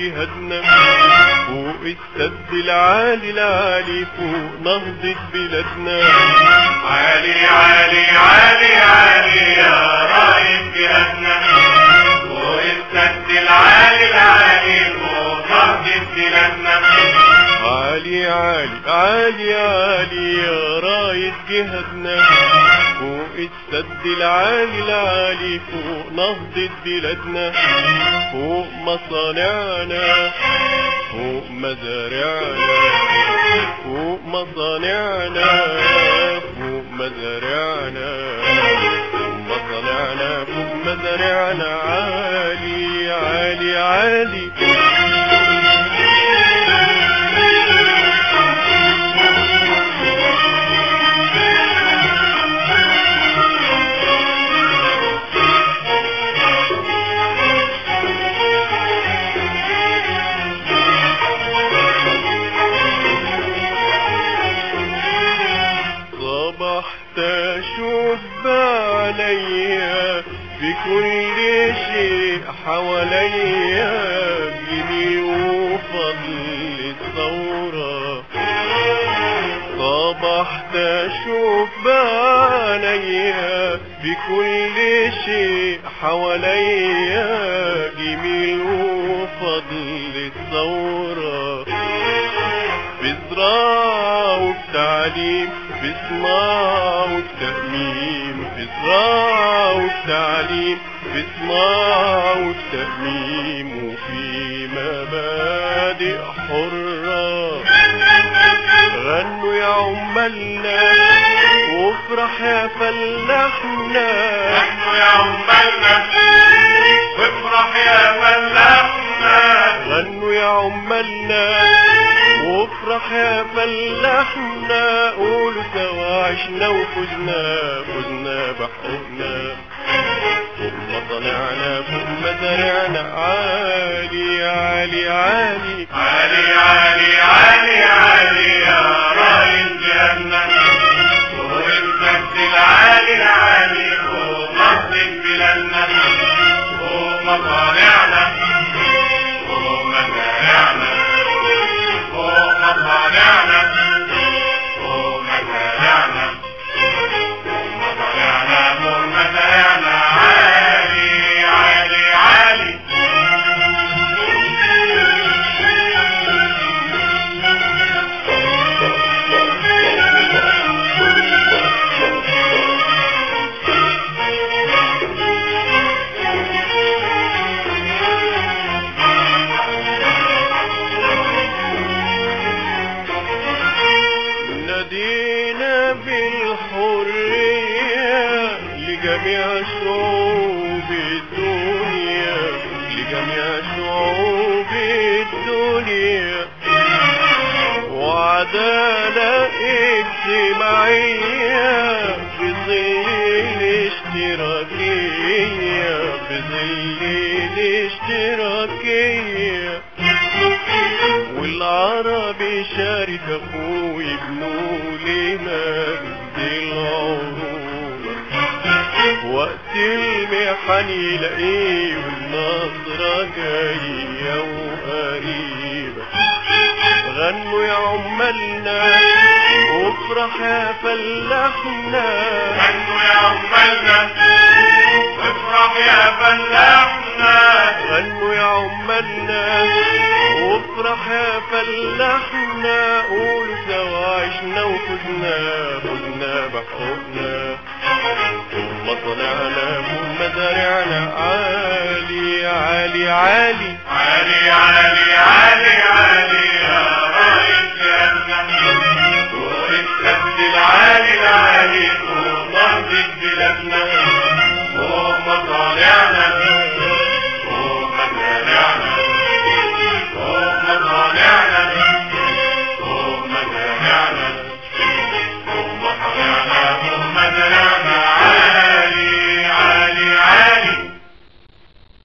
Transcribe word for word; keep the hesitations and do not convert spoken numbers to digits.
جهادنا فوق السد العالي العالي فوق نهضة بلادنا. عالي عالي عالي عالي يا رايد جهادنا فوق السد العالي العالي فوق نهضة بلادنا. عالي عالي عالي عالي يا رايد جهادنا فوق السد العالي العالي فوق نهضة بلادنا. فوق مصانعنا فوق مزارعنا فوق مصانعنا فوق مزارعنا فوق مصانعنا فوق مزارعنا. عالي عالي عالي تشب عليا بكل شيء حواليا جميل وفضل الثورة. صبحت أشب عليا بكل شيء حواليا جميل وفضل الثورة. بزراعة وبتعليم في صناعة وتأمين في زراعة وتعليم في صناعة وتأمين وفي مبادئ حرة. غنوا يا عمالنا وافرح يا فلاحنا غنوا يا عمالنا وافرح يا فلاحنا غنوا يا عمالنا وافرح يا فلاحنا. قولوا سوا عشنا وفزنا فزنا بحقوقنا فوق مصانعنا فوق مزارعنا. عالي عالي عالي عالي عالي عالي عالي يا رايد جهادنا فوق السد العالي العالي فوق نهضة بلادنا. فوق مصانعنا فوق مزارعنا فوق مصانعنا فوق مزارعنا فوق مصانعنا فوق مزارعنا. عالي عالي عالي نادينا بالحرية لجميع شعوب الدنيا لجميع شعوب الدنيا. وعدالة اجتماعية في ظل الاشتراكية في ظل الاشتراكية. والعرب شارك اخوي ابنه لمجد العروبة. وقت المحن يلاقيه والنصرة جاية وقريبة. غنوا يا عمالنا وافرح يا فلاحنا غنوا يا عمالنا وافرح يا فلاحنا غنوا يا عمالنا وافرح يا فلاحنا. قولوا سوا عشنا وفزنا فزنا بحقوقنا فوق مصانعنا فوق مزارعنا. عالي عالي عالي عالي عالي عالي عالي يا رايد جهادنا فوق السد العالي العالي فوق نهضة بلادنا. فوق مصانعنا فوق مزارعنا فوق مصانعنا فوق مزارعنا